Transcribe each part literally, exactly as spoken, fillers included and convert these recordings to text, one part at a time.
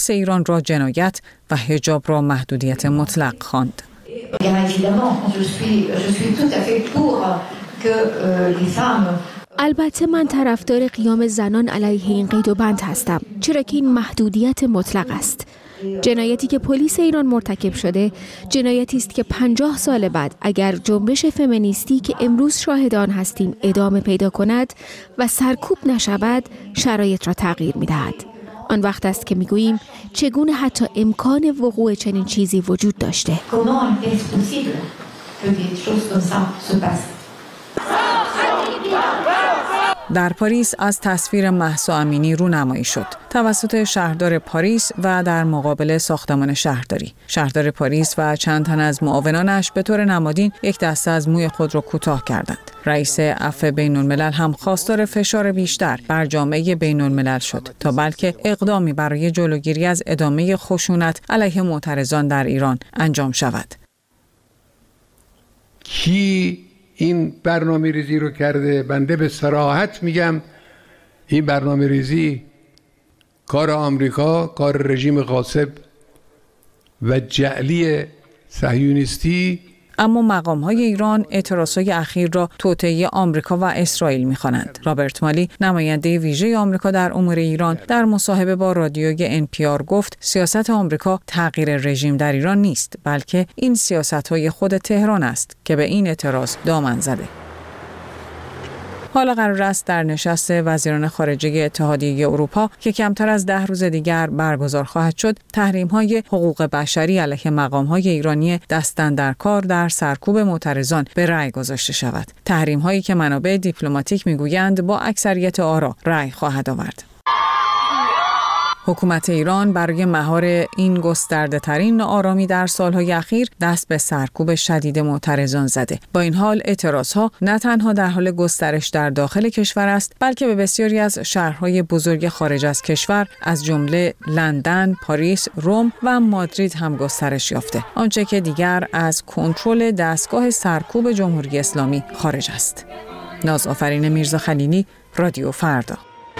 ایران را جنایت و حجاب را محدودیت مطلق خواند. البته من طرفدار قیام زنان علیه این قید و بند هستم، چرا که این محدودیت مطلق است. جنایتی که پلیس ایران مرتکب شده جنایتی است که پنجاه سال بعد اگر جنبش فمینیستی که امروز شاهدان هستیم ادامه پیدا کند و سرکوب نشود شرایط را تغییر می‌دهد. آن وقت است که می‌گوییم چگونه حتی امکان وقوع چنین چیزی وجود داشته. در پاریس از تصویر مهسا امینی رونمایی شد توسط شهردار پاریس و در مقابل ساختمان شهرداری. شهردار پاریس و چند تن از معاونانش به طور نمادین یک دسته از موی خود را کوتاه کردند. رئیس عفو بین الملل هم خواستار فشار بیشتر بر جامعه بین الملل شد تا بلکه اقدامی برای جلوگیری از ادامه خشونت علیه معترضان در ایران انجام شود. کی این برنامه ریزی رو کرده؟ بنده به صراحت میگم این برنامه ریزی کار آمریکا، کار رژیم غاصب و جعلی صهیونیستی. اما مقام‌های ایران اعتراضهای اخیر را توطئه آمریکا و اسرائیل می‌خوانند. رابرت مالی، نماینده ویژه آمریکا در امور ایران، در مصاحبه با رادیوی ان پی آر گفت سیاست آمریکا تغییر رژیم در ایران نیست، بلکه این سیاست‌های خود تهران است که به این اعتراض دامن زده. حالا قرار است در نشست وزیران خارجه اتحادیه اروپا که کمتر از ده روز دیگر برگزار خواهد شد، تحریم‌های حقوق بشری علیه مقام‌های ایرانی دست‌اندرکار در سرکوب معترضان به رأی گذاشته شود. تحریم‌هایی که منابع دیپلماتیک می‌گویند با اکثریت آرا رأی خواهد آورد. حکومت ایران برای مهار این گسترده‌ترین ناآرامی در سالهای اخیر دست به سرکوب شدید معترضان زده. با این حال اعتراضها نه تنها در حال گسترش در داخل کشور است، بلکه به بسیاری از شهرهای بزرگ خارج از کشور از جمله لندن، پاریس، روم و مادرید هم گسترش یافته. آنچه که دیگر از کنترل دستگاه سرکوب جمهوری اسلامی خارج است. نازآفرین میرزا خلیلی، رادیو فردا.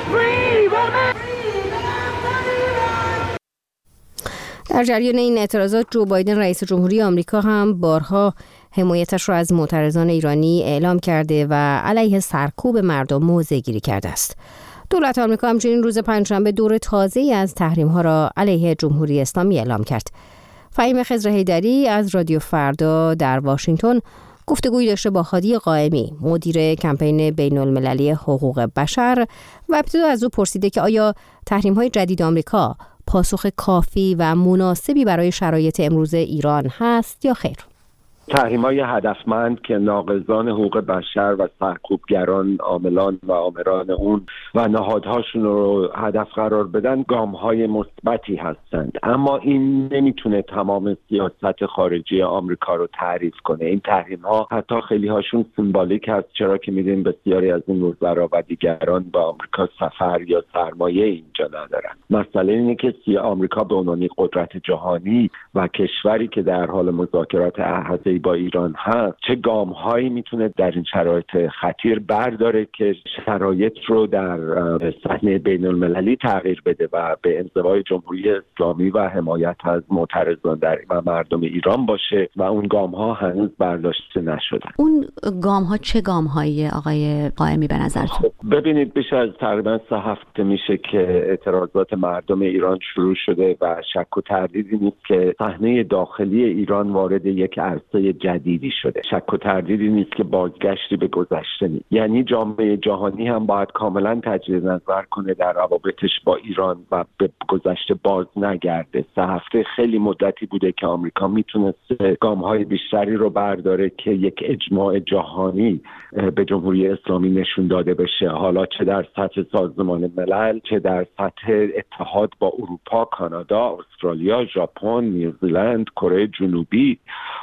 در جریان این اعتراضات جو بایدن رئیس جمهوری آمریکا هم بارها حمایتش را از معترضان ایرانی اعلام کرده و علیه سرکوب مردم موضع‌گیری کرده است. دولت آمریکا همچنین روز پنجشنبه دور تازه‌ای از تحریم‌ها را علیه جمهوری اسلامی اعلام کرد. فهیم خضر حیدری از رادیو فردا در واشنگتن گفتگویی داشته با هادی قائمی، مدیر کمپین بین‌المللی حقوق بشر، و ابتدا از او پرسیده که آیا تحریم‌های جدید آمریکا پاسخ کافی و مناسبی برای شرایط امروز ایران هست یا خیر؟ تحریم‌های هدفمند که ناقضان حقوق بشر و سرکوبگران، عاملان و آمران اون و نهادهاشون رو هدف قرار بدن گام‌های مثبتی هستند، اما این نمیتونه تمام سیاست خارجی آمریکا رو تعریف کنه. این تحریم‌ها حتی خیلی هاشون سیمبولیک هست، چرا که می‌دونیم بسیاری از این وزرا و دیگران با آمریکا سفر یا سرمایه اینجا ندارن. مسئله اینه که سی آمریکا به عنوان قدرت جهانی و کشوری که در حال مذاکرات احاطه با ایران هست چه گام‌هایی میتونه در این شرایط خطیر برداره که شرایط رو در صحنه بین‌المللی تغییر بده و به انزوای جمهوری اسلامی و حمایت از معترضان در و مردم ایران باشه و اون گام‌ها هنوز برداشته نشدن. اون گام‌ها چه گام‌هایی آقای قائمی به نظرتون؟ ببینید بیش از تقریبا سه هفته میشه که اعتراضات مردم ایران شروع شده و شک و تردیدی نیست که صحنه داخلی ایران وارد یک عرصه جدیدی شده. شک و تردیدی نیست که بازگشتی به گذشته نیست. یعنی جامعه جهانی هم باید کاملا تجدید نظر کنه در روابطش با ایران و به گذشته باز نگرده. سه هفته خیلی مدتی بوده که آمریکا میتونسته گام‌های بیشتری رو برداره که یک اجماع جهانی به جمهوری اسلامی نشون داده بشه، حالا چه در سطح سازمان ملل، چه در سطح اتحاد با اروپا، کانادا، استرالیا، ژاپن، نیوزیلند، کره جنوبی. آمریکا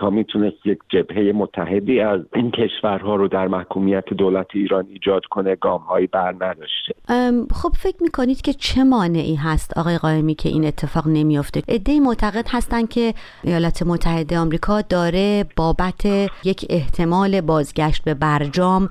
آمریکا میتونست یک جبهه متحدی از این کشورها رو در محکومیت دولت ایران ایجاد کنه، گام‌هایی بر نداشته. خب فکر میکنید که چه مانعی هست آقای قائمی که این اتفاق نمیفته؟ عده‌ای معتقد هستن که ایالات متحده آمریکا داره بابت یک احتمال بازگشت به برجام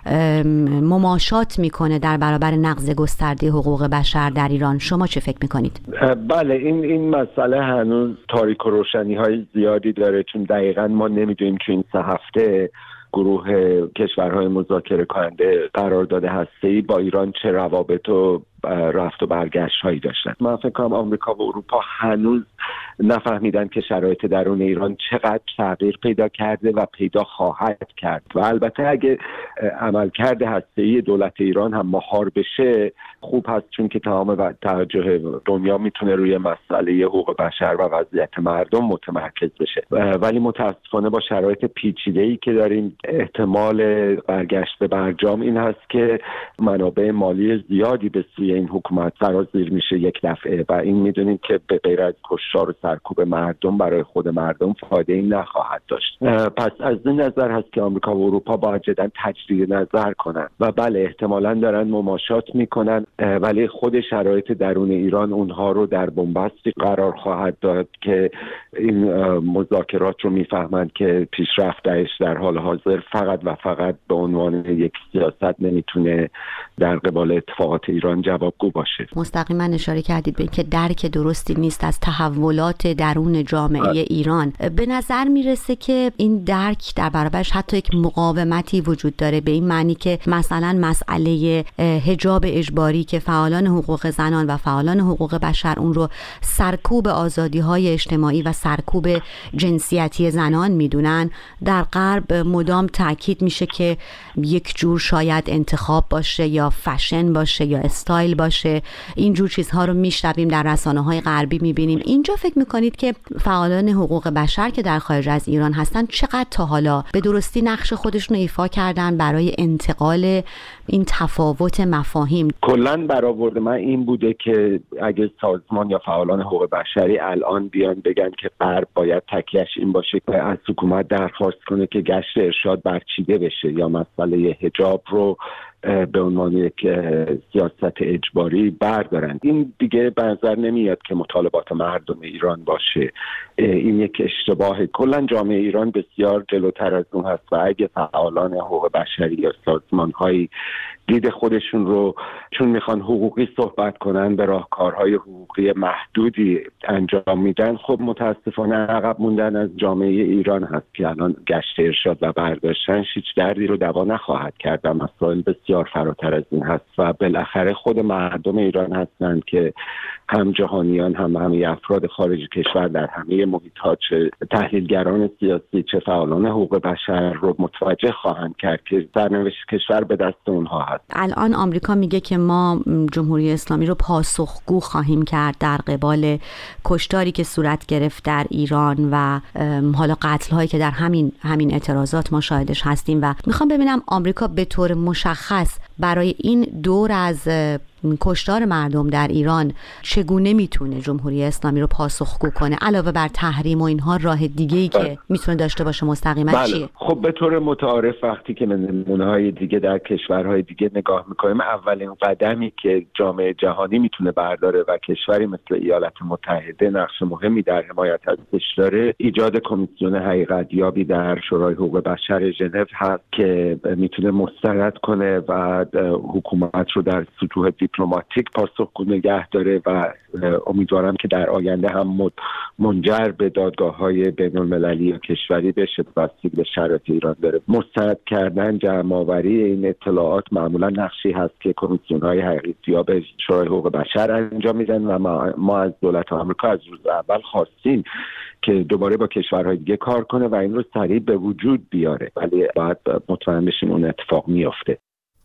مماشات میکنه در برابر نقض گسترده حقوق بشر در ایران. شما چه فکر میکنید؟ بله، این این مسئله هنوز تاریک و روشنی های زیادی داره، چون دقیقاً ما نمیدونیم که این سه هفته گروه کشورهای مذاکره کننده قرارداد هسته‌ای با ایران چه روابط و رفت و برگشت هایی داشتن. من فکر کنم آمریکا و اروپا هنوز نفهمیدن که شرایط درون ایران چقدر تغییر پیدا کرده و پیدا خواهد کرد و البته اگه عملکرد هسته‌ای دولت ایران هم مهار بشه خوب هست، چون که تمام توجه دنیا میتونه روی مسئله حقوق بشر و وضعیت مردم متمرکز بشه. ولی متاسفانه با شرایط پیچیده‌ای که داریم احتمال برگشت به برجام این هست که منابع مالی زیادی به سوی این حکومت سرازیر میشه یک دفعه و این میدونیم که به غیر از کشتار و سرکوب مردم برای خود مردم فایده‌ای نخواهد داشت. پس از این نظر هست که آمریکا و اروپا باید جداً تجدید نظر کنن و بله احتمالاً دارن مماشات میکنن، ولی خود شرایط درون ایران اونها رو در بنبستی قرار خواهد داد که این مذاکرات رو میفهمند که پیشرفتش در حال حاضر فقط و فقط به عنوان یک سیاست نمیتونه در قبال اتفاقات ایران جوابگو باشه. مستقیما اشاره کردید به اینکه درک درستی نیست از تحولات درون جامعه آه. ایران. به نظر میرسه که این درک در برابرش حتی یک مقاومتی وجود داره، به این معنی که مثلا مسئله حجاب اجباری که فعالان حقوق زنان و فعالان حقوق بشر اون رو سرکوب آزادی‌های اجتماعی و سرکوب جنسیتی زنان میدونن، در غرب مدام تاکید میشه که یک جور شاید انتخاب باشه یا فشن باشه یا استایل باشه. این جور چیزها رو میشنویم در رسانه‌های غربی میبینیم. اینجا فکر میکنید که فعالان حقوق بشر که در خارج از ایران هستن چقدر تا حالا به درستی نقش خودشون رو ایفا کردن برای انتقال این تفاوت مفاهیم؟ کلاً برآورد من این بوده که اگه سازمان یا فعالان حقوق بشری الان بیان بگن که غرب باید تکیه‌اش این باشه که از حکومت درخواست کنه که گشت ارشاد برچیده بشه یا مسئله حجاب رو به عنوان یک سیاست اجباری بردارن، این دیگه به نظر نمیاد که مطالبات مردم ایران باشه. این یک اشتباه. کلا جامعه ایران بسیار جلوتر از اون هست و اگه فعالان حقوق بشری یا سازمان‌های دید خودشون رو چون میخوان حقوقی صحبت کنن به راهکارهای حقوقی محدودی انجام میدن، خب متاسفانه عقب موندن از جامعه ایران هست که الان گشت ارشاد و برداشتنش هیچ دردی رو دوا نخواهد کرد و مسائل بسیار فراتر از این هست و بالاخره خود مردم ایران هستند که هم جهانیان هم همه افراد خارج کشور در همه محیط‌ها، چه تحلیلگران سیاسی چه فعالان حقوق بشر رو متوجه خواهند کرد که سرنوشت کشور به دست اونها هست. الان آمریکا میگه که ما جمهوری اسلامی رو پاسخگو خواهیم کرد در قبال کشتاری که صورت گرفت در ایران و حالا قتل‌هایی که در همین همین اعتراضات ما شاهدش هستیم و میخوام ببینم آمریکا به طور مشخص برای این دور از کشتار مردم در ایران چگونه میتونه جمهوری اسلامی رو پاسخگو کنه، علاوه بر تحریم و اینها راه دیگه‌ای که میتونه داشته باشه مستقیما بله. چیه؟ خب به طور متعارف وقتی که نمونه‌های دیگه در کشورهای دیگه نگاه میکنیم، اولین قدمی که جامعه جهانی میتونه برداره و کشوری مثل ایالات متحده نقش مهمی در حمایت ازش داره، ایجاد کمیسیون حقیقت‌یابی در شورای حقوق بشر ژنو هست که میتونه مستند کنه و حکومت رو در سطوح دیپلماتیک پاسخگو نگه داره و امیدوارم که در آینده هم منجر به دادگاه‌های بین‌المللی یا کشوری بشه. بستگی به شرایط ایران داره. مستند کردن، جمع‌آوری این اطلاعات معمولا نقشی هست که کمیسیون‌های حقیقت‌یاب شورای حقوق بشر انجام میدن و ما, ما از دولت آمریکا از روز اول خواستیم که دوباره با کشورهای دیگه کار کنه و این رو سریع به وجود بیاره، ولی باید مطمئن بشیم اون اتفاق میفته.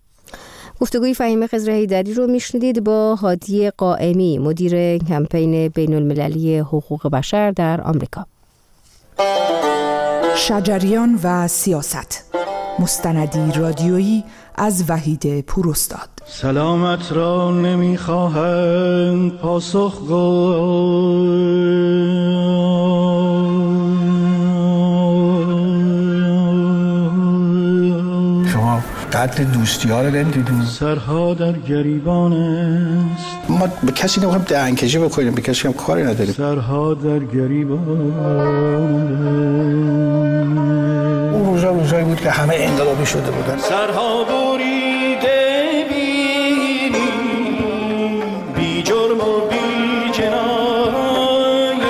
گفتگوی فهیم خضر حیدری رو میشنیدید با هادی قائمی، مدیر کمپین بین المللی حقوق بشر در آمریکا. شجریان و سیاست، مستندی رادیویی از وحید پوراستاد. سلامت را نمیخواهند پاسخگو، قدر دوستی ها رو نمیدونیم. سرها در گریبان است. ما به کسی نمیخوایم دهنکجی بکنیم، به کسی هم کاری نداریم. سرها در گریبان. اون روزا روزایی بود که همه انقلابی شده بودن. سرها بریده بینی بی جرم و بی جنایت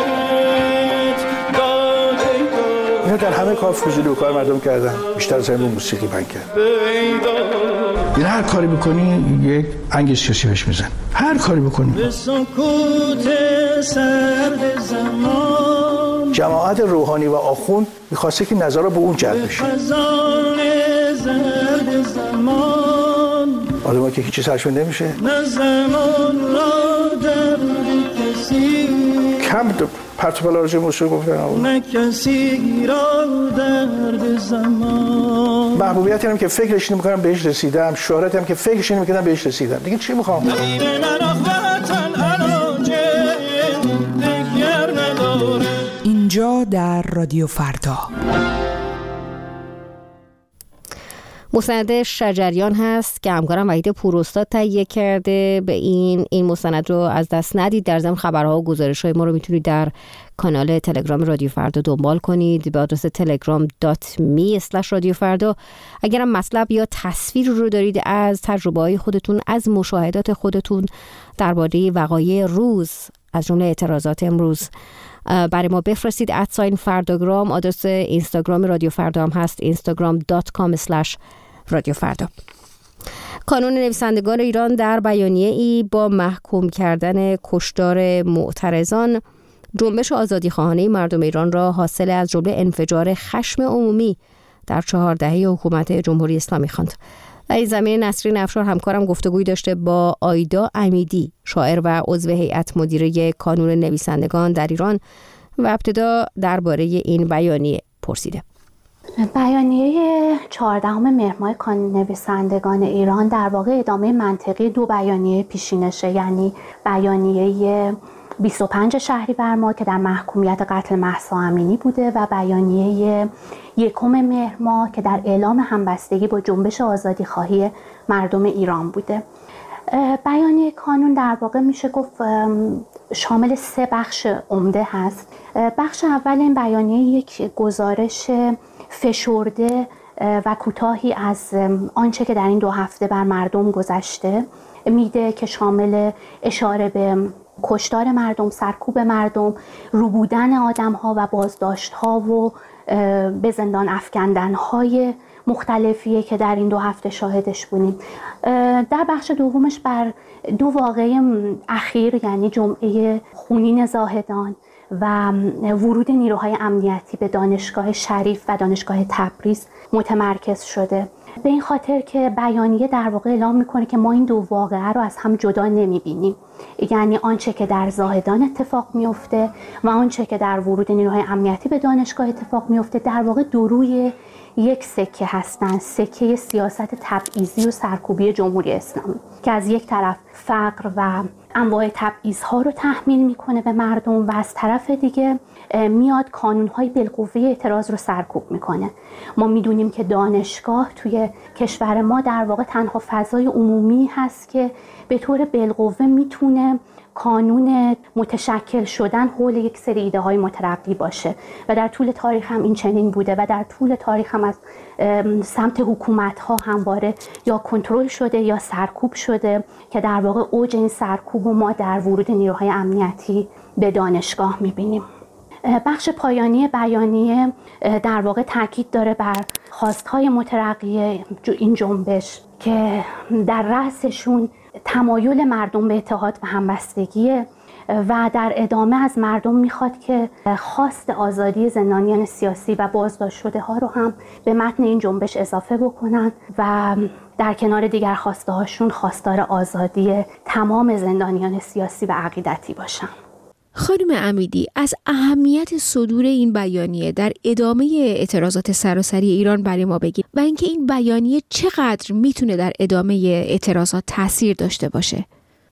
داده اینا در همه کار فضولی و کار مردم کردن، بیشتر از همین موسیقی بند کرد. این هر کاری بکنی یک انگ سیاسی بهش میزن، هر کاری بکنی. به سکوت سرد زمان جماعت روحانی و آخوند میخواسته که نظر به اون جلب بشه. خزان زرد زمان آدم ها که هیچی سرشون نمیشه. نه زمان را درد کسی کم پرت و پلا راجع موسیقی گفتن. نه کسی را درد زمان. محبوبیتی هم که فکرش نمی‌کردم بهش رسیدم، شهرتی هم که فکرش نمی‌کردم بهش رسیدم. دیگه چی می‌خوام؟ اینجا در رادیو فردا مستند شجریان هست که همکارم وحید پوراستاد تهیه کرده. به این این مستند رو از دست ندید. در ضمن خبرها و گزارش‌های ما رو میتونید در کانال تلگرام رادیو فردا دنبال کنید به آدرس تلگرام دات می اسلش رادیو فردا. اگرم مطلب یا تصویر رو دارید از تجربه‌های خودتون، از مشاهدات خودتون درباره وقایع روز، از جمله اعتراضات امروز، برای ما بفرستید. ادساین فرداگرام آدرس اینستاگرام رادیو فردا هم هست، اینستاگرام دات کام اسلش رادیو فردا. کانون نویسندگان ایران در بیانیه ای با محکوم کردن کشتار معترضان جنبش آزادیخواهانه مردم ایران را حاصل از جمله انفجار خشم عمومی در چهار دهه حکومت جمهوری اسلامی خواند. در این زمینه نسرین افشار همکارم گفتگوی داشته با آیدا امیدی، شاعر و عضو هیئت مدیره کانون نویسندگان در ایران، و ابتدا درباره این بیانیه پرسیده. بیانیه چهاردهم مهر ماه کانون نویسندگان ایران در واقع ادامه منطقی دو بیانیه پیشینشه، یعنی بیانیه بیست و پنج شهریور ماه که در محکومیت قتل مهسا امینی بوده و بیانیه یکم مهر ماه که در اعلام همبستگی با جنبش آزادیخواهی مردم ایران بوده. بیانیه کانون در واقع میشه گفت شامل سه بخش عمده هست. بخش اول این بیانیه یک گزارش فشرده و کوتاهی از آنچه که در این دو هفته بر مردم گذشته میده که شامل اشاره به کشتار مردم، سرکوب مردم، روبودن آدم ها و بازداشت ها و به زندان افکندن های مختلفیه که در این دو هفته شاهدش بودیم. در بخش دومش بر دو واقعه اخیر، یعنی جمعه خونین زاهدان و ورود نیروهای امنیتی به دانشگاه شریف و دانشگاه تبریز متمرکز شده. به این خاطر که بیانیه در واقع اعلام میکنه که ما این دو واقعه رو از هم جدا نمیبینیم، یعنی آنچه که در زاهدان اتفاق میفته و آنچه که در ورود نیروهای امنیتی به دانشگاه اتفاق میفته در واقع دو روی یک سکه هستند، سکه سیاست تبعیضی و سرکوبی جمهوری اسلامی که از یک طرف فقر و انواع تبعیض‌ها رو تحمیل میکنه به مردم و از طرف دیگه میاد کانون‌های بالقوه اعتراض رو سرکوب میکنه. ما میدونیم که دانشگاه توی کشور ما در واقع تنها فضای عمومی هست که به طور بالقوه میتونه کانون متشکل شدن حول یک سری ایده های مترقی باشه و در طول تاریخ هم این چنین بوده و در طول تاریخ هم از سمت حکومت ها همواره یا کنترل شده یا سرکوب شده که در واقع اوج این سرکوب و ما در ورود نیروهای امنیتی به دانشگاه میبینیم. بخش پایانی بیانیه در واقع تاکید داره بر خواستهای مترقی این جنبش که در رأسشون تمایل مردم به اتحاد و همبستگی و در ادامه از مردم میخواد که خواست آزادی زندانیان سیاسی و بازداشت شده ها رو هم به متن این جنبش اضافه بکنن و در کنار دیگر خواسته هاشون خواستار آزادی تمام زندانیان سیاسی و عقیدتی باشن. خانم امیدی، از اهمیت صدور این بیانیه در ادامه اعتراضات سراسری ایران برای ما بگید و اینکه این بیانیه چقدر میتونه در ادامه اعتراضات تاثیر داشته باشه.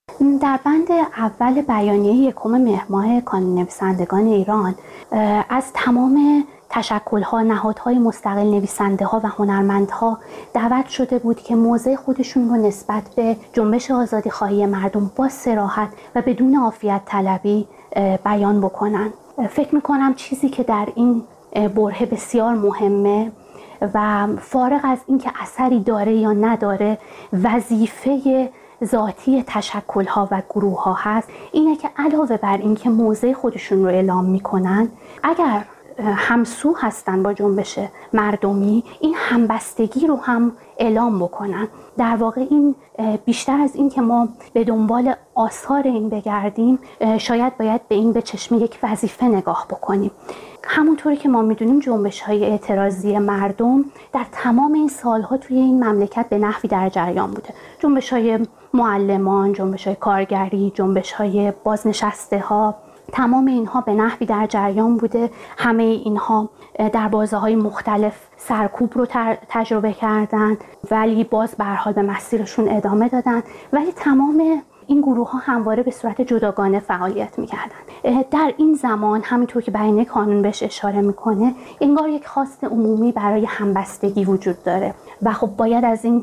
در بند اول بیانیه یکم مهر ماه کانون نویسندگان ایران از تمام تشکل‌ها، نهادهای مستقل، نویسنده‌ها و هنرمندها دعوت شده بود که موضع خودشون رو نسبت به جنبش آزادی‌خواهی مردم با صراحت و بدون عافیت طلبی بیان بکنن. فکر می‌کنم چیزی که در این برهه بسیار مهمه و فارغ از اینکه اثری داره یا نداره، وظیفه ذاتی تشکل‌ها و گروه‌ها هست اینه که علاوه بر اینکه موضع خودشون رو اعلام میکنن، اگر همسو هستن با جنبش مردمی، این همبستگی رو هم اعلام بکنن. در واقع این بیشتر از این که ما به دنبال آثار این بگردیم، شاید باید به این به چشم یک وظیفه نگاه بکنیم. همونطوری که ما میدونیم جنبش‌های اعتراضی مردم در تمام این سالها توی این مملکت به نحوی در جریان بوده. جنبش‌های معلمان، جنبش‌های کارگری، جنبش‌های بازنشسته‌ها، تمام اینها به نحوی در جریان بوده. همه اینها در بازه‌های مختلف سرکوب رو تجربه کردن ولی باز به هر حال به مسیرشون ادامه دادن، ولی تمام این گروه ها همواره به صورت جداگانه فعالیت می‌کردن. در این زمان همینطور که بیانیه کانون بهش اشاره میکنه، انگار یک خواست عمومی برای همبستگی وجود داره و خب باید از این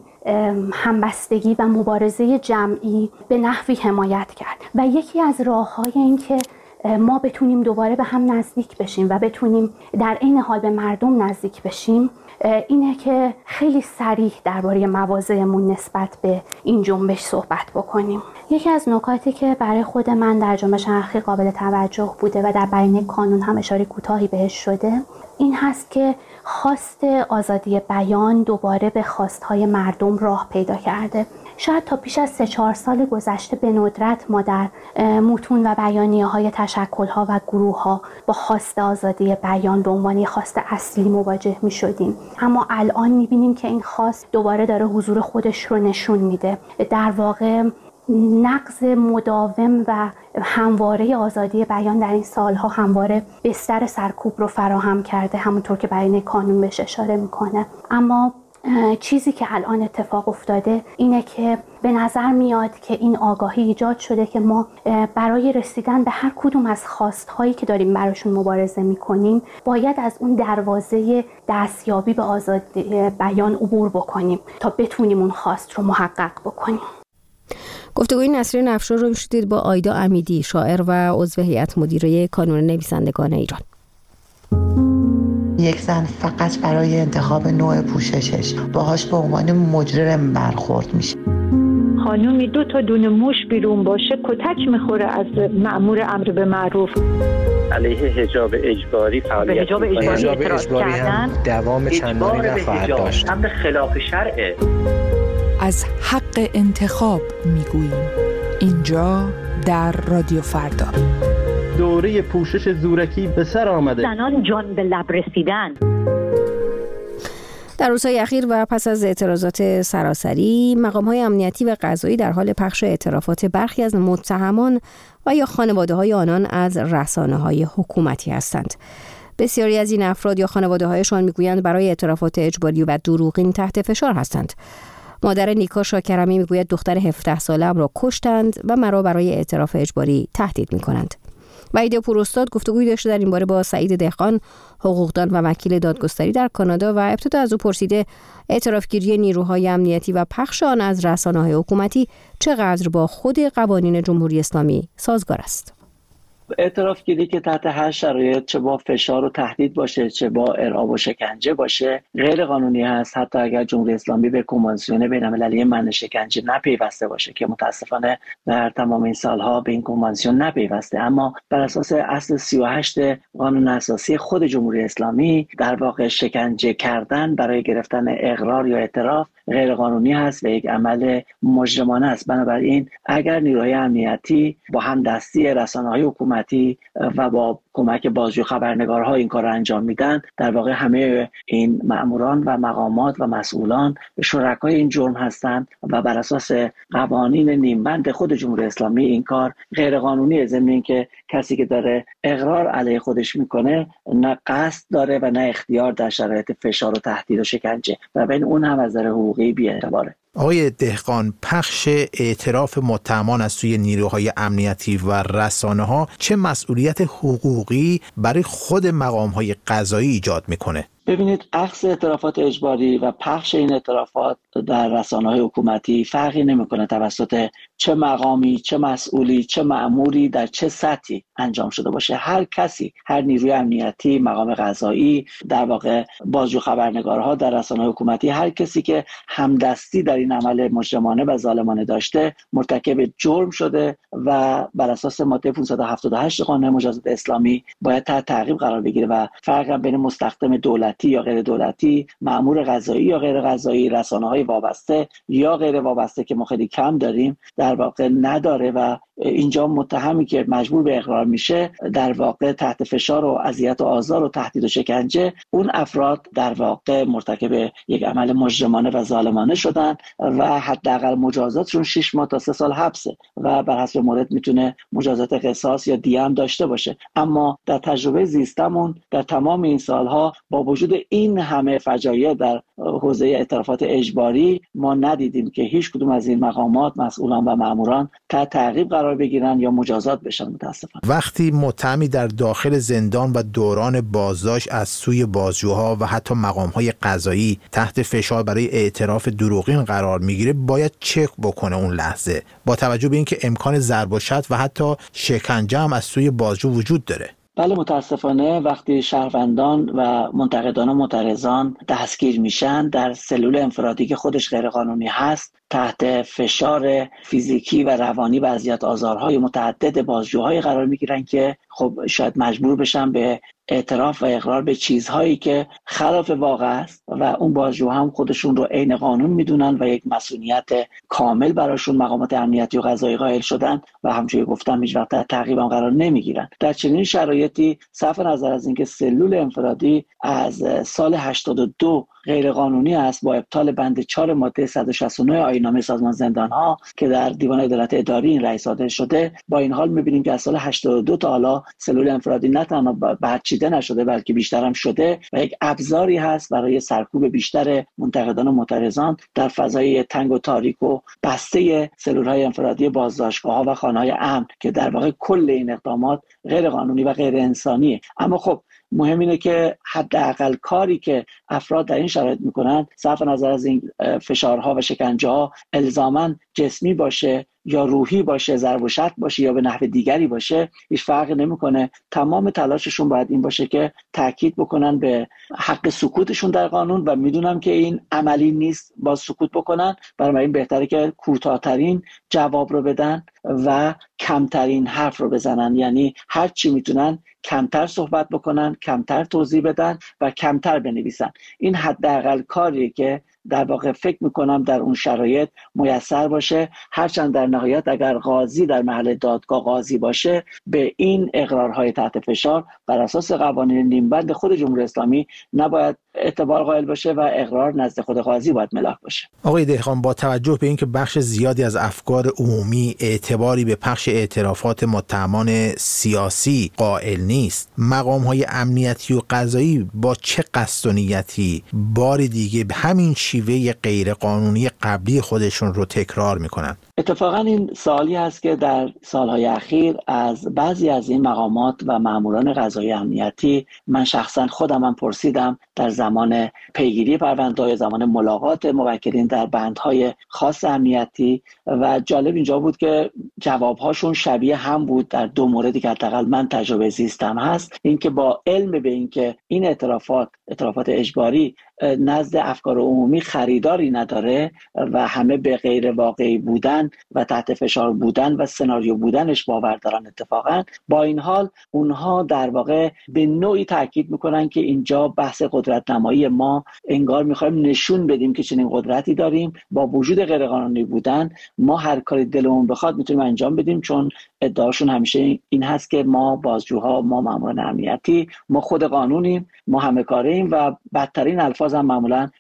همبستگی و مبارزه جمعی به نحوی حمایت کرد و یکی از راه‌های این که ما بتونیم دوباره به هم نزدیک بشیم و بتونیم در عین حال به مردم نزدیک بشیم اینه که خیلی صریح درباره مواضعمون نسبت به این جنبش صحبت بکنیم. یکی از نکاتی که برای خود من در جنبش اخیر قابل توجه بوده و در بیانیه کانون هم اشاره کوتاهی بهش شده، این هست که خواست آزادی بیان دوباره به خواستهای مردم راه پیدا کرده. شاید تا پیش از سه چهار سال گذشته به ندرت ما در متون و بیانیه های تشکل ها و گروه ها با خواست آزادی بیان به عنوان خواست اصلی مواجه می شدیم، اما الان می بینیم که این خواست دوباره داره حضور خودش رو نشون میده. در واقع نقض مداوم و همواره آزادی بیان در این سالها همواره بستر سرکوب رو فراهم کرده، همونطور که بیانیه کانون بهش اشاره میکنه. اما چیزی که الان اتفاق افتاده اینه که به نظر میاد که این آگاهی ایجاد شده که ما برای رسیدن به هر کدوم از خواستهایی که داریم براشون مبارزه میکنیم باید از اون دروازه دستیابی به آزادی بیان عبور بکنیم تا بتونیم اون خواست رو محقق بکنیم. گفتگوی نسرین افشار رو شدید با آیدا امیدی، شاعر و عضو هیئت مدیره کانون نویسندگان ایران. یک زن فقط برای انتخاب نوع پوششش باهاش به عنوان مجرم برخورد میشه. خانومی دو تا دونه موش بیرون باشه کتک میخوره از مأمور امر به معروف. علیه حجاب اجباری فعالیت حجاب اجباری, حجاب اجباری هم دوام چندانی نخواهد داشت. امر خلاف شرعه. از حق انتخاب میگوییم اینجا در رادیو فردا. دوره پوشش زورکی به سر آمده. زنان جان به لب رسیدن. در روزهای اخیر و پس از اعتراضات سراسری، مقام‌های امنیتی و قضایی در حال پخش اعترافات برخی از متهمان و یا خانواده‌های آنان از رسانه‌های حکومتی هستند. بسیاری از این افراد یا خانواده‌هایشان میگویند برای اعترافات اجباری و دروغین تحت فشار هستند. مادر نیکا شاکرمی میگوید دختر هفده ساله‌ام را کشتند و مرا برای اعتراف اجباری تهدید می‌کنند. وحید پوراستاد گفتگویی داشته در این باره با سعید دهقان، حقوقدان و وکیل دادگستری در کانادا و ابتدا از او پرسیده اعترافگیری نیروهای امنیتی و پخش آن از رسانه‌های حکومتی چقدر با خود قوانین جمهوری اسلامی سازگار است. اعتراف گیری که تحت هر شرایط چه با فشار و تهدید باشه چه با ارعاب و شکنجه باشه غیر قانونی هست، حتی اگر جمهوری اسلامی به کنوانسیون بین‌المللی منع شکنجه نپیوسته باشه که متاسفانه در تمام این سالها به این کنوانسیون نپیوسته. اما بر اساس اصل سی و هشت قانون اساسی خود جمهوری اسلامی در واقع شکنجه کردن برای گرفتن اقرار یا اعتراف غیر قانونی هست و یک عمل مجرمانه است. بنابراین اگر نیروهای امنیتی با همدستی رسانه‌های حکومتی و با کمک بازجو خبرنگارها این کار را انجام میدن، در واقع همه این مأموران و مقامات و مسئولان شرکای این جرم هستند و بر اساس قوانین نیمبند خود جمهوری اسلامی این کار غیر قانونیه. ضمن اینکه کسی که داره اقرار علیه خودش میکنه نه قصد داره و نه اختیار در شرایط فشار و تهدید و شکنجه و بین اون هم از نظر حقوقی بی‌اعتباره. آقای دهقان، پخش اعتراف متهمان از سوی نیروهای امنیتی و رسانه‌ها چه مسئولیت حقوقی برای خود مقام‌های قضایی ایجاد میکنه؟ ببینید، اخذ اعترافات اجباری و پخش این اعترافات در رسانه‌های حکومتی فرقی نمی‌کنه توسط چه مقامی، چه مسئولی، چه مأموری، در چه سطحی انجام شده باشه. هر کسی، هر نیروی امنیتی، مقام قضایی، در واقع بازجو خبرنگارها در رسانه‌های حکومتی، هر کسی که همدستی در این عمل مجرمانه و ظالمانه داشته مرتکب جرم شده و بر اساس ماده پانصد و هفتاد و هشت قانون مجازات اسلامی باید تحت تعقیب قرار بگیره و فرق بین مستخدم دولتی یا غیر دولتی، مأمور قضایی یا غیر قضایی، رسانه‌های وابسته یا غیر وابسته که ما خیلی کم داریم در واقع نداره و اینجا متهمی که مجبور به اقرار میشه در واقع تحت فشار و اذیت و آزار و تهدید و شکنجه، اون افراد در واقع مرتکب یک عمل مجرمانه و ظالمانه شدن و حداقل مجازاتشون شش ماه تا سه سال حبسه و بر حسب مورد میتونه مجازات قصاص یا دیه هم داشته باشه. اما در تجربه زیستمون در تمام این سالها با وجود این همه فجایع در حوزه اعترافات اجباری ما ندیدیم که هیچ کدوم از این مقامات، مسئولان و ماموران تحت تعقیب قرار بگیرن یا مجازات بشن. متاسفانه وقتی متهمی در داخل زندان و دوران بازداشت از سوی بازجوها و حتی مقام‌های قضایی تحت فشار برای اعتراف دروغین قرار میگیره، باید چک بکنه اون لحظه با توجه به اینکه امکان ضرب و شتم و حتی شکنجه هم از سوی بازجو وجود داره. بله، متاسفانه وقتی شهروندان و منتقدان و معترضان دستگیر میشن در سلول انفرادی که خودش غیر قانونی هست، تحت فشار فیزیکی و روانی و اذیت آزارهای متعدد بازجوهای قرار میگیرن که خب شاید مجبور بشن به اعتراف و اقرار به چیزهایی که خلاف واقع است و اون بازجو هم خودشون رو عین قانون میدونن و یک مسئولیت کامل براشون مقامات امنیتی و قضایی قائل شدن و همونجوری گفتم هیچ وقت تعقیب هم قرار نمیگیرن. در چنین شرایطی صرف نظر از اینکه سلول انفرادی از سال هشتاد و دو غیر قانونی است با ابطال بند چهار ماده صد و شصت و نه آیین‌نامه سازمان زندان‌ها که در دیوان عدالت اداری این رأی صادر شده، با این حال می‌بینیم که از سال هشتاد و دو تا حالا سلول انفرادی نه تنها برچیده نشده بلکه بیشتر هم شده و یک ابزاری هست برای سرکوب بیشتر منتقدان و معترضان در فضای تنگ و تاریک و بسته سلول‌های انفرادی بازداشتگاه‌ها و خانه‌های امن که در واقع کل این اقدامات غیر قانونی و غیر انسانیه. اما خب مهم اینه که حداقل کاری که افراد در این شرایط میکنن صرف نظر از این فشارها و شکنجه‌ها الزاماً جسمی باشه یا روحی باشه، ضرب و شتم باشه یا به نحو دیگری باشه، هیچ فرقی نمیکنه. تمام تلاششون باید این باشه که تاکید بکنن به حق سکوتشون در قانون و میدونم که این عملی نیست با سکوت بکنن، برای این بهتره که کوتاه‌ترین جواب رو بدن و کمترین حرف رو بزنن، یعنی هر چی میتونن کمتر صحبت بکنن، کمتر توضیح بدن و کمتر بنویسن. این حداقل کاریه که در واقع فکر میکنم در اون شرایط میسر باشه، هرچند در نهایت اگر قاضی در محل دادگاه قاضی باشه به این اقرارهای تحت فشار بر اساس قوانین نیمبند خود جمهوری اسلامی نباید اعتبار قائل باشه و اقرار نزد خود قاضی باید ملاک باشه. آقای دهقان، با توجه به اینکه بخش زیادی از افکار عمومی اعتباری به پخش اعترافات متهمان سیاسی قائل نیست، مقام‌های امنیتی و قضایی با چه قصد و نیتی بار دیگه به همین شیوه غیر قانونی قبلی خودشون رو تکرار میکنن؟ اتفاقا این سوالی هست که در سالهای اخیر از بعضی از این مقامات و ماموران قضایی امنیتی من شخصا خودم هم پرسیدم در زمان پیگیری پرونده‌های، زمان ملاقات موکلین در بندهای خاص امنیتی و جالب اینجا بود که جوابهاشون شبیه هم بود در دو موردی که حداقل من تجربه زیستم هست. اینکه با علم به اینکه این اعترافات اعترافات اجباری نزد افکار عمومی خریداری نداره و همه به غیر واقعی بودن و تحت فشار بودن و سناریو بودنش باور دارن، اتفاقا با این حال اونها در واقع به نوعی تاکید میکنن که اینجا بحث قدرت نمایی، ما انگار میخوایم نشون بدیم که چنین قدرتی داریم، با وجود غیر قانونی بودن ما هر کاری دلمون بخواد میتونیم انجام بدیم، چون ادعاشون همیشه این هست که ما بازجوها، ما ماموران امنیتی، ما خود قانونیم، ما همه کاریم و بدترین الفاظ هم معمولا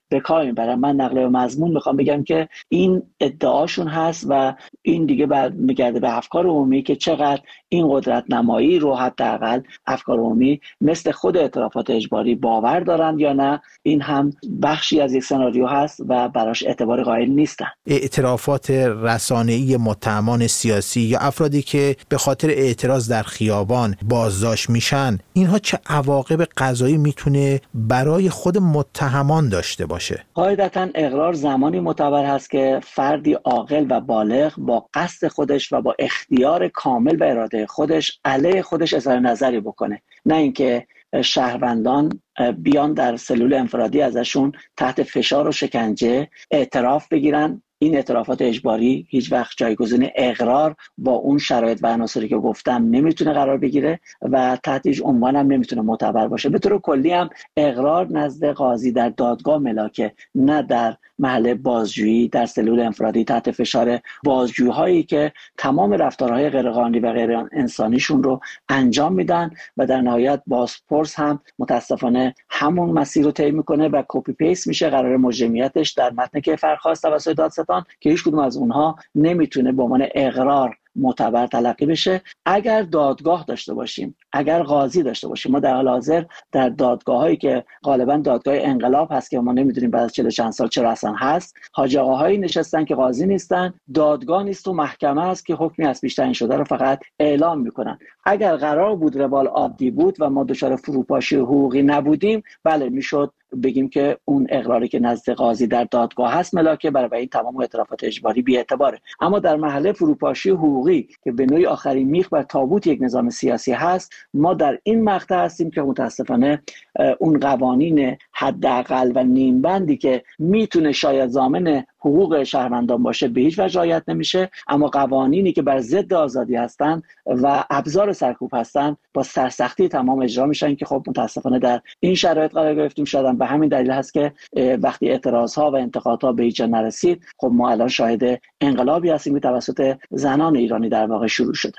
به کار میبرن. من نقل و مضمون میخوام بگم که این ادعاشون هست و این دیگه برمیگرده به افکار عمومی که چقدر این قدرت نمایی رو حداقل افکار عمومی مثل خود اعترافات اجباری باور دارن یا نه. این هم بخشی از یک سناریو هست و براش اعتبار قائل نیستن. اعترافات رسانه‌ای متهمان سیاسی یا افرادی که به خاطر اعتراض در خیابان بازداشت میشن، اینها چه عواقب قضایی میتونه برای خود متهمان داشته باشه؟ قاعدتاً اقرار زمانی معتبر هست که فردی عاقل و بالغ با قصد خودش و با اختیار کامل و اراده خودش علیه خودش اظهار نظری بکنه، نه اینکه شهروندان بیان در سلول انفرادی ازشون تحت فشار و شکنجه اعتراف بگیرن. این اعترافات اجباری هیچ وقت جایگزین اقرار با اون شرایط و عناصری که گفتم نمیتونه قرار بگیره و تحت هیچ عنوان هم نمیتونه معتبر باشه. به طور کلی هم اقرار نزد قاضی در دادگاه ملاکه، نه در محل بازجویی در سلول انفرادی تحت فشار بازجویی که تمام رفتارهای غیرقانونی و غیر انسانیشون رو انجام میدن و در نهایت بازپرس هم متاسفانه همون مسیر رو طی میکنه و کپی پیست میشه قرار مجرمیتش در متن کیفر خواست توسط دادستان که هیچ کدوم از اونها نمیتونه به عنوان اقرار معتبر تلقی بشه. اگر دادگاه داشته باشیم، اگر قاضی داشته باشیم، ما در حال حاضر در دادگاهایی که غالبا دادگاه انقلاب هست که ما نمیدونیم بعد از چهل چند سال چرا اصلا هست، حاج آقاهایی نشستن که قاضی نیستن، دادگاه نیست و محکمه است که حکمی از پیش تعیین شده رو فقط اعلام میکنن. اگر قرار بود روال عادی بود و ما دچار فروپاشی حقوقی نبودیم، بله میشد بگیم که اون اقراری که نزد قاضی در دادگاه هست ملاکه، برای این تمام اعترافات اجباری بی اعتباره. اما در محل فروپاشی حقوقی که به نوعی آخرین میخ بر تابوت یک نظام سیاسی هست، ما در این مقطع هستیم که متاسفانه اون قوانین حداقل و نیم بندی که میتونه شاید ضامن حقوق شهروندان باشه به هیچ وجه رعایت نمیشه، اما قوانینی که بر ضد آزادی هستن و ابزار سرکوب هستن با سرسختی تمام اجرا میشن که خب متاسفانه در این شرایط قرار گرفتیم. شاید به همین دلیل هست که وقتی اعتراضها و انتقادها به هیچ جا نرسید، خب ما الان شاهد انقلابی هستیم که توسط زنان ایرانی در واقع شروع شده.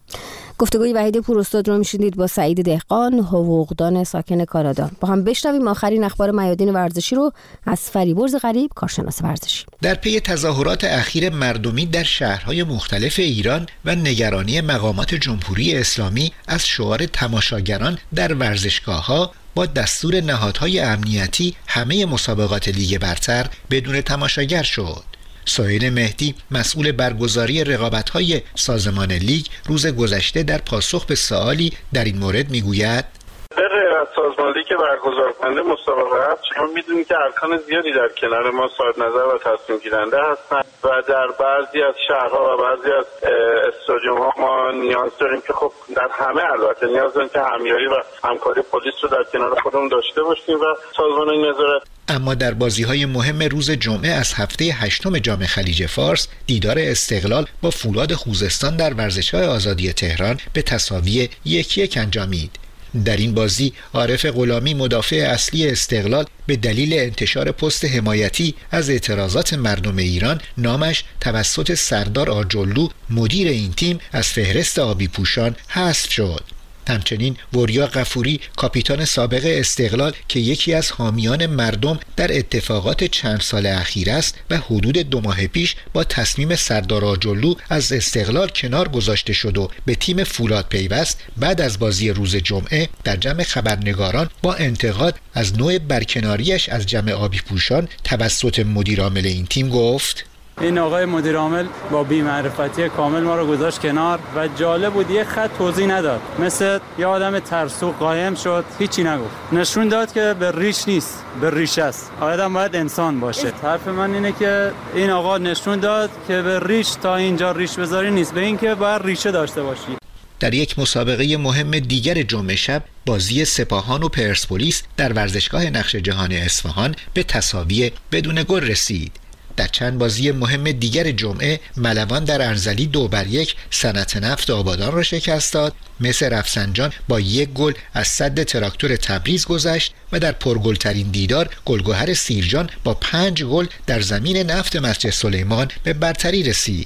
گفتگوی وحید پوراستاد رو میشنید با سعید دهقان، حقوقدان ساکن کانادا. با هم بشنویم آخرین اخبار میادین ورزشی رو از فریبرز غریب، کارشناس ورزشی. در پی تظاهرات اخیر مردمی در شهرهای مختلف ایران و نگرانی مقامات جمهوری اسلامی از شعار تماشاگران در ورزشگاه‌ها، با دستور نهادهای امنیتی همه مسابقات لیگ برتر بدون تماشاگر شد. سهیل مهدی، مسئول برگزاری رقابت‌های سازمان لیگ، روز گذشته در پاسخ به سوالی در این مورد میگوید: به غیر از سازمان لیگ که برگزار کننده مسابقه است، شما میدونید که ارکان زیادی در کنار ما صاحب نظر و تصمیم گیرنده هستند و در بعضی از شهرها و بعضی از استادیوم‌ها ما نیاز داریم که خب در همه البته نیاز داریم که همیاری و همکاری پلیس رو در کنار خودمون داشته باشیم و سازمان نظارت. اما در بازی‌های مهم روز جمعه از هفته هشتم جام خلیج فارس، دیدار استقلال با فولاد خوزستان در ورزشگاه آزادی تهران به تساوی یک یک انجامید. در این بازی عارف غلامی، مدافع اصلی استقلال، به دلیل انتشار پست حمایتی از اعتراضات مردم ایران، نامش توسط سردار آجرلو، مدیر این تیم، از فهرست آبی پوشان حذف شد. همچنین وریا غفوری، کاپیتان سابق استقلال که یکی از حامیان مردم در اتفاقات چند سال اخیر است و حدود دو ماه پیش با تصمیم سردار آجرلو از استقلال کنار گذاشته شد و به تیم فولاد پیوست، بعد از بازی روز جمعه در جمع خبرنگاران با انتقاد از نوع برکناریش از جمع آبی پوشان توسط مدیر عامل این تیم گفت: این آقای مدیر عامل با بی‌معرفتی کامل ما رو گذاشت کنار و جالب بود یه خط توضیح نداد، مثل یه آدم ترسو قایم شد، هیچی نگفت، نشون داد که به ریش نیست، به ریش است. آدم باید انسان باشه. حرف من اینه که این آقا نشون داد که به ریش تا اینجا ریش بذاری نیست، به این که باید ریشه داشته باشی. در یک مسابقه مهم دیگر جمعه شب، بازی سپاهان و پرسپولیس در ورزشگاه نقش جهان اصفهان به تساوی بدون گل رسید. در چند بازی مهم دیگر جمعه، ملوان در ارزلی دو بر یک صنعت نفت آبادان را شکست داد. مس رفسنجان با یک گل از سد تراکتور تبریز گذشت و در پرگلترین دیدار، گلگهر سیرجان با پنج گل در زمین نفت مسجد سلیمان به برتری رسید.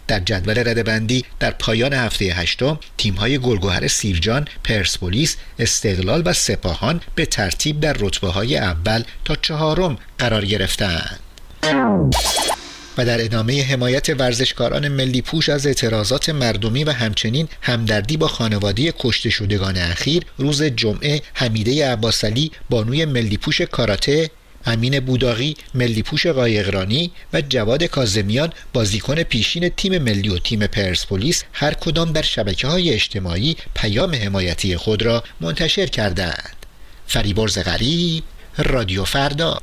در جدول رده‌بندی در پایان هفته هشتم تیم‌های گلگهر سیرجان، پرسپولیس، استقلال و سپاهان به ترتیب در رتبه‌های اول تا چهارم قرار گرفتند. و در ادامه حمایت ورزشکاران ملی پوش از اعتراضات مردمی و همچنین همدردی با خانواده کشته شدگان اخیر، روز جمعه حمیده عباسعلی بانوی ملی پوش کاراته، امین بوداقی ملی پوش قایقرانی و جواد کاظمیان بازیکن پیشین تیم ملی و تیم پرسپولیس هر کدام در شبکه‌های اجتماعی پیام حمایتی خود را منتشر کردند. فریبرز غریب، رادیو فردا.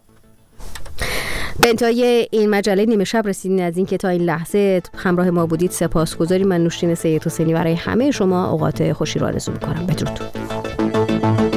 به انتهای این مجله نیمه شب رسیدین. از این که تا این لحظه همراه ما بودید سپاسگزاریم. من نوشین سید حسینی برای همه شما اوقات خوشی را آرزو می‌کنم. بدرود.